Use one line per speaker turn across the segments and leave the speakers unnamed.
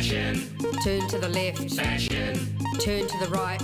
Fashion.
Turn to the left.
Fashion.
Turn to the right.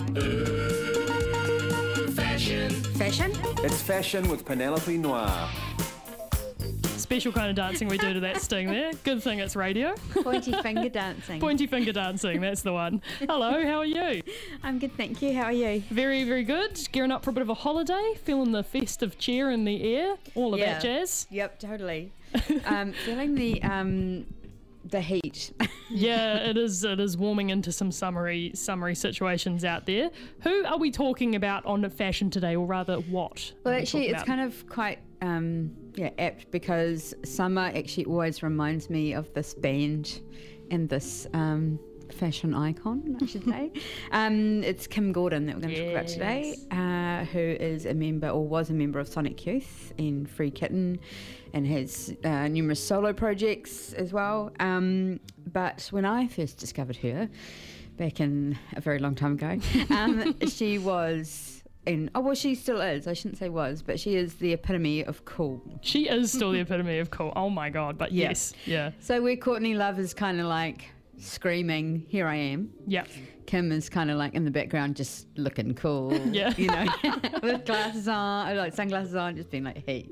Fashion.
Fashion?
It's Fashion with Penelope Noir.
Special kind of dancing we do to that sting there. Good thing it's radio.
Pointy finger dancing.
Pointy finger dancing, that's the one. Hello, how are you?
I'm good, thank you. How are you?
Very, very good. Gearing up for a bit of a holiday, feeling the festive cheer in the air, all of that jazz.
Yep, totally. Feeling the heat.
Yeah, it is warming into some summery situations out there. Who are we talking about on fashion today, or rather what?
Well, actually, it's kind of quite apt because summer actually always reminds me of this band and this fashion icon, I should say. It's Kim Gordon that we're going to talk about today, who is a member or was a member of Sonic Youth and Free Kitten, and has numerous solo projects as well. But when I first discovered her, back in a very long time ago, she was... she still is. I shouldn't say was, but she is the epitome of cool.
She is still the epitome of cool. Oh my God, but yes. Yeah.
So where Courtney Love is kind of like screaming, "Here I am."
Yep.
Kim is kind of like in the background, just looking cool.
Yeah.
You know, with glasses on, like sunglasses on, just being like, hey.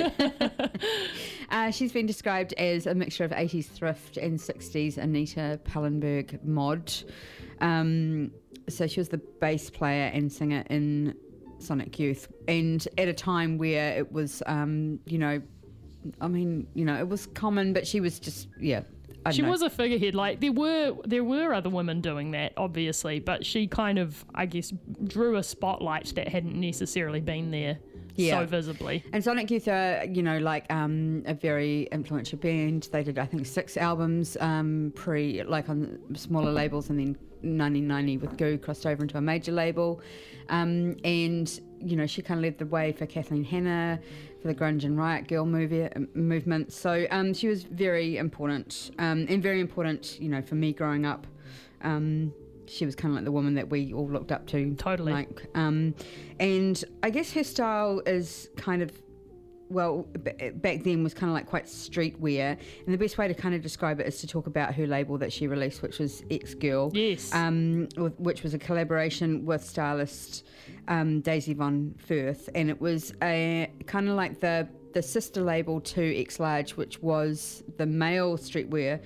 She's been described as a mixture of 80s thrift and 60s Anita Pallenberg mod. So she was the bass player and singer in Sonic Youth, and at a time where it was, it was common, but she was just,
She was a figurehead. Like there were other women doing that, obviously, but she kind of, I guess, drew a spotlight that hadn't necessarily been there so visibly.
And Sonic Youth are, a very influential band. They did, I think, 6 albums on smaller labels, and then 1990 with Goo crossed over into a major label. She kind of led the way for Kathleen Hanna, for the grunge and riot girl movement. So she was very important, and very important, for me growing up. She was kind of like the woman that we all looked up to.
Totally.
And I guess her style is kind of, back then was kind of like quite streetwear, and the best way to kind of describe it is to talk about her label that she released, which was X Girl.
Yes.
Which was a collaboration with stylist Daisy Von Firth, and it was a kind of like the sister label to X Large, which was the male streetwear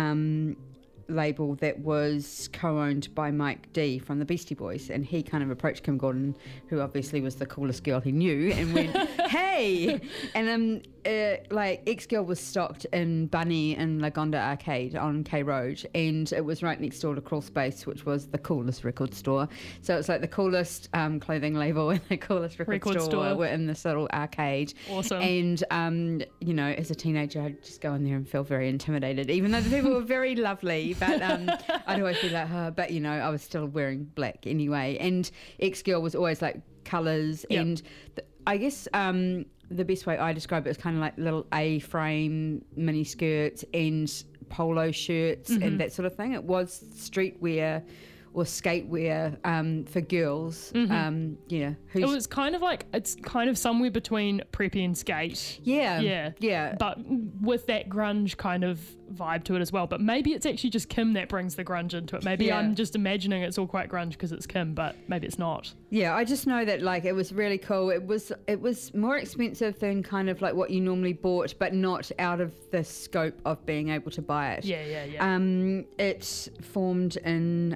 label that was co-owned by Mike D from the Beastie Boys, and he kind of approached Kim Gordon, who obviously was the coolest girl he knew, and went, "Hey!" And X Girl was stocked in Bunny and Lagonda Arcade on K Road, and it was right next door to Crawl Space, which was the coolest record store. So it's like the coolest clothing label and the coolest record store were in this little arcade.
Awesome.
And as a teenager, I'd just go in there and feel very intimidated, even though the people were very lovely. But I'd always be like, but I was still wearing black anyway. And X Girl was always like colours, and I guess the best way I describe it is kind of like little A-frame mini skirts and polo shirts and that sort of thing. It was streetwear or skatewear for girls.
It was kind of like, it's kind of somewhere between preppy and skate.
Yeah.
But with that grunge kind of vibe to it as well. But maybe it's actually just Kim that brings the grunge into it. Maybe I'm just imagining it's all quite grunge because it's Kim, but maybe it's not.
Yeah, I just know that it was really cool. It was more expensive than kind of like what you normally bought, but not out of the scope of being able to buy it.
Yeah.
It formed in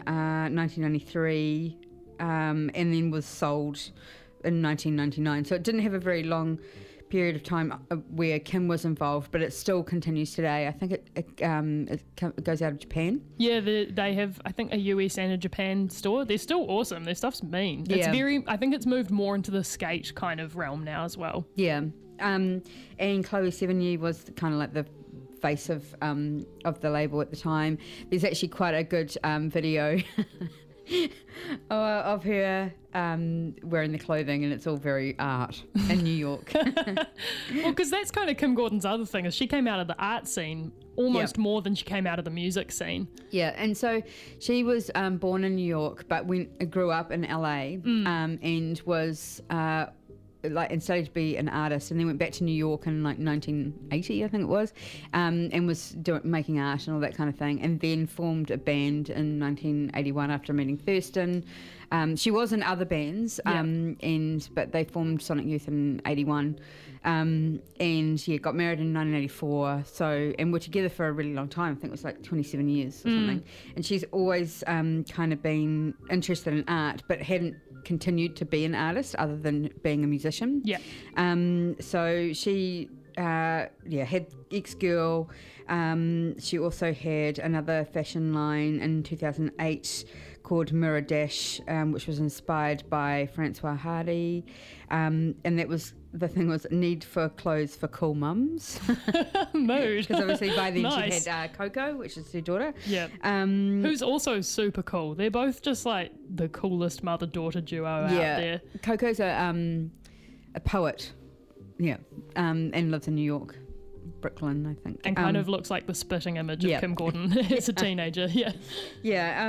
1993 and then was sold in 1999. So it didn't have a very long period of time where Kim was involved, but it still continues today. I think it goes out of Japan.
Yeah, they have, I think, a US and a Japan store. They're still awesome. Their stuff's mean.
Yeah.
It's I think it's moved more into the skate kind of realm now as well.
Yeah. And Chloe Sevigny was kind of like the face of the label at the time. There's actually quite a good video of her wearing the clothing, and it's all very art in New York.
Well, because that's kind of Kim Gordon's other thing, is she came out of the art scene almost more than she came out of the music scene.
Yeah, and so she was born in New York, but grew up in LA, and was like and studied to be an artist, and then went back to New York in like 1980, I think it was, and was making art and all that kind of thing, and then formed a band in 1981 after meeting Thurston. She was in other bands, but they formed Sonic Youth in 81, and got married in 1984. And were together for a really long time. I think it was like 27 years or something. And she's always kind of been interested in art, but hadn't continued to be an artist other than being a musician.
Yeah.
So she had X-Girl. She also had another fashion line in 2008 called Mirror Dash, which was inspired by Francois Hardy. And the thing was need for clothes for cool mums.
Mood.
Because obviously by then
Nice.
she had Coco, which is her daughter.
Yeah. Who's also super cool. They're both just like the coolest mother-daughter duo out there.
Coco's a poet. Yeah. And lives in New York. Brooklyn, I think.
And kind of looks like the spitting image of Kim Gordon as a teenager. Yeah.
Yeah.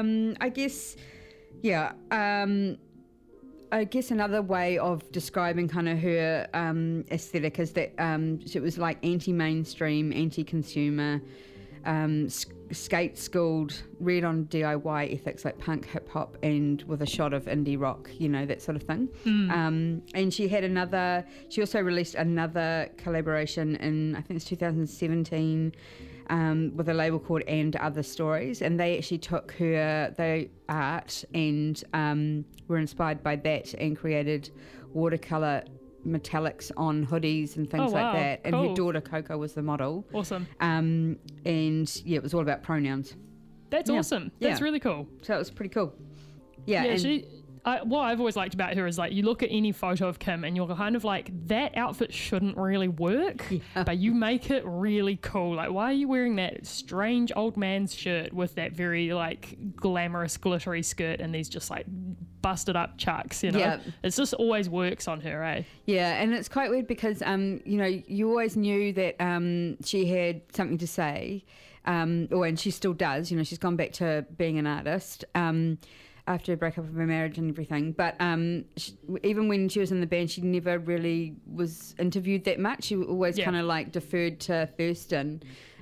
I guess another way of describing kind of her aesthetic is that it was like anti-mainstream, anti-consumer, skate schooled, read on DIY ethics like punk, hip hop, and with a shot of indie rock, that sort of thing. And she also released another collaboration in, I think it's 2017, with a label called And Other Stories, and they actually took their art and were inspired by that and created watercolor metallics on hoodies and things like that. And her daughter Coco was the model.
Awesome.
And it was all about pronouns.
That's awesome. That's really cool.
So it was pretty cool. Yeah.
And what I've always liked about her is like you look at any photo of Kim and you're kind of like that outfit shouldn't really work, but you make it really cool. Like why are you wearing that strange old man's shirt with that very like glamorous glittery skirt and these just like busted up chucks,
Yeah.
It's just always works on her, eh?
Yeah, and it's quite weird because you always knew that she had something to say, and she still does. She's gone back to being an artist. After a breakup of her marriage and everything. But even when she was in the band, she never really was interviewed that much. She always kind of like deferred to Thurston.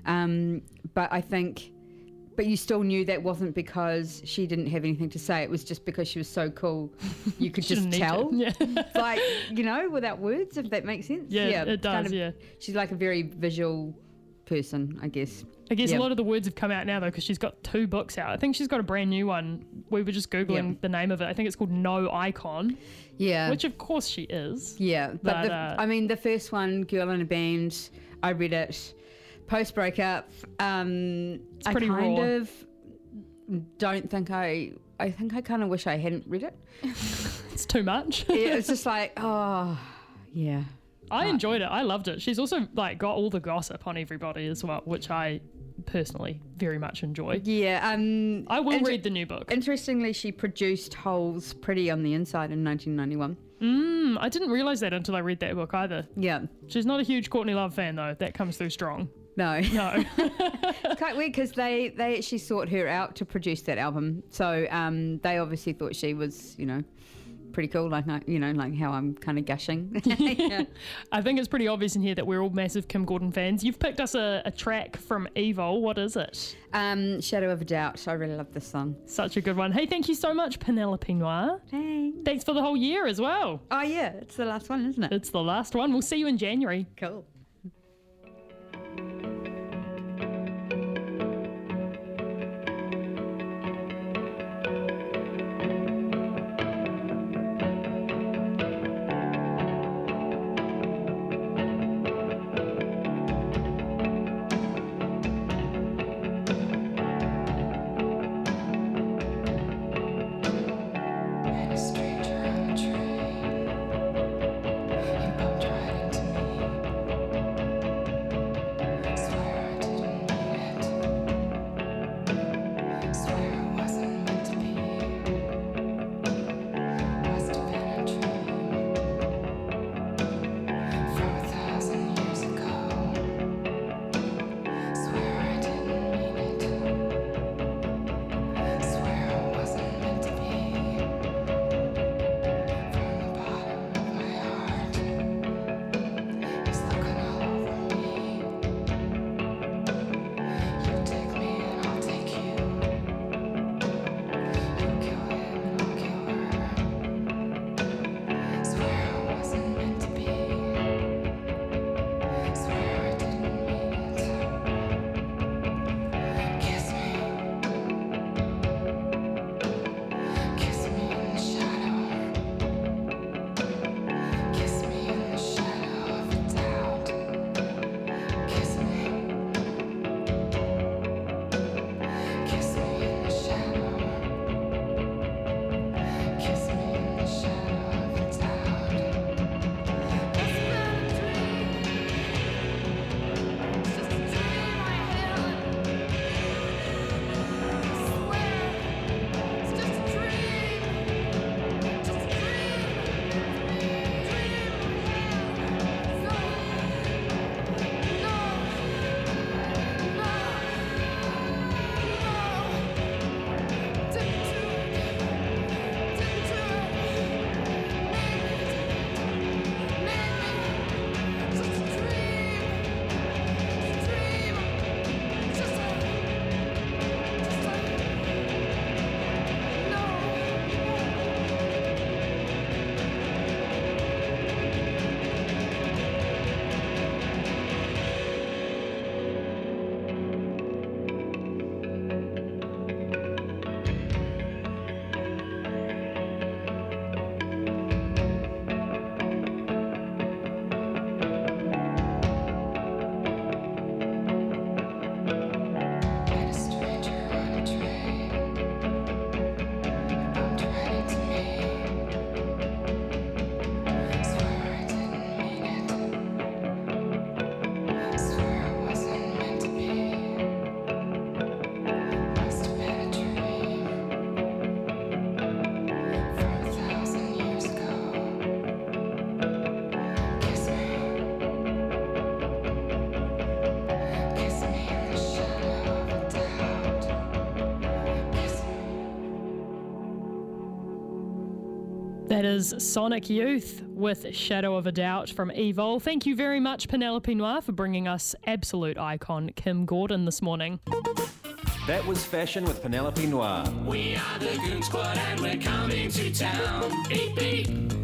But you still knew that wasn't because she didn't have anything to say. It was just because she was so cool. You could just tell.
Yeah.
Like, without words, if that makes sense.
Yeah, it does,
She's like a very visual person, I guess.
A lot of the words have come out now, though, because she's got 2 books out. I think she's got a brand new one. We were just Googling the name of it. I think it's called No Icon. Yeah. Which, of course, she is.
Yeah. But the first one, Girl in a Band, I read it post-breakup.
It's pretty raw.
I kind of don't think I think I kind of wish I hadn't read it.
It's too much.
Yeah, it's just like, oh, yeah.
I enjoyed it. I loved it. She's also like got all the gossip on everybody as well, which I personally very much enjoy.
Yeah.
I will read the new book.
Interestingly, she produced Holes Pretty on the Inside in 1991.
I didn't realise that until I read that book either.
Yeah.
She's not a huge Courtney Love fan though. That comes through strong.
No. It's quite weird because they actually sought her out to produce that album. So they obviously thought she was, pretty cool, like how I'm kind of gushing.
Yeah. I think it's pretty obvious in here that we're all massive Kim Gordon fans. You've picked us a track from Evil. What is it?
Shadow of a Doubt. I really love this song.
Such a good one. Hey, thank you so much, Penelope Noir. Thanks for the whole year as well.
Oh yeah, it's the last one, isn't it?
It's the last one. We'll see you in January.
Cool.
That is Sonic Youth with Shadow of a Doubt from Evil. Thank you very much, Penelope Noir, for bringing us absolute icon Kim Gordon this morning.
That was Fashion with Penelope Noir.
We are the Goon Squad and we're coming to town. Beep beep.